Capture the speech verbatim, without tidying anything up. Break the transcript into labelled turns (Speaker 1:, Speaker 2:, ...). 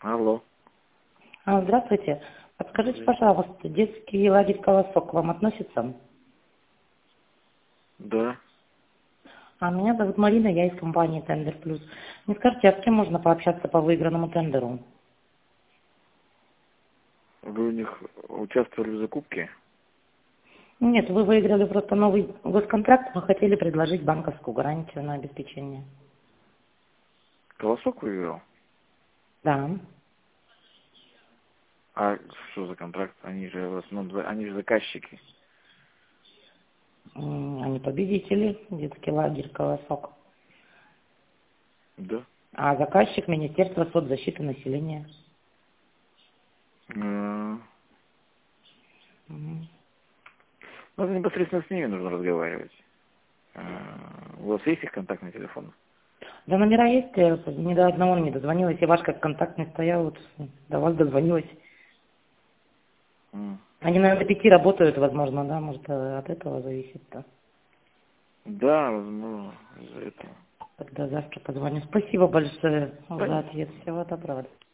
Speaker 1: Алло.
Speaker 2: А, здравствуйте. Подскажите,
Speaker 1: Здравствуйте.
Speaker 2: пожалуйста, детский лагерь «Колосок» к вам относится?
Speaker 1: Да.
Speaker 2: А меня зовут Марина, я из компании «Тендер Плюс». Не скажите, а с кем можно пообщаться по выигранному тендеру?
Speaker 1: Вы у них участвовали в закупке?
Speaker 2: Нет, вы выиграли просто новый госконтракт, мы хотели предложить банковскую гарантию на обеспечение.
Speaker 1: Колосок выиграл?
Speaker 2: Да.
Speaker 1: А что за контракт? Они же в основном, за- они же заказчики.
Speaker 2: М, Они победители, детский лагерь «Колосок».
Speaker 1: Да.
Speaker 2: А заказчик — Министерство соцзащиты населения.
Speaker 1: Э,
Speaker 2: Мгм.
Speaker 1: Ну, это непосредственно с ними нужно разговаривать. Э, У вас есть их контактный телефон?
Speaker 2: Да, номера есть, я ни до одного не дозвонилась, и ваш как контактный стоял, вот до вас дозвонилась.
Speaker 1: М.
Speaker 2: Они, наверное, до пяти работают, возможно, да, может, э, от этого зависит-то.
Speaker 1: Да, возможно, из-за этого.
Speaker 2: Тогда завтра позвоню. Спасибо большое за
Speaker 1: Понятно.
Speaker 2: ответ. Всего доброго.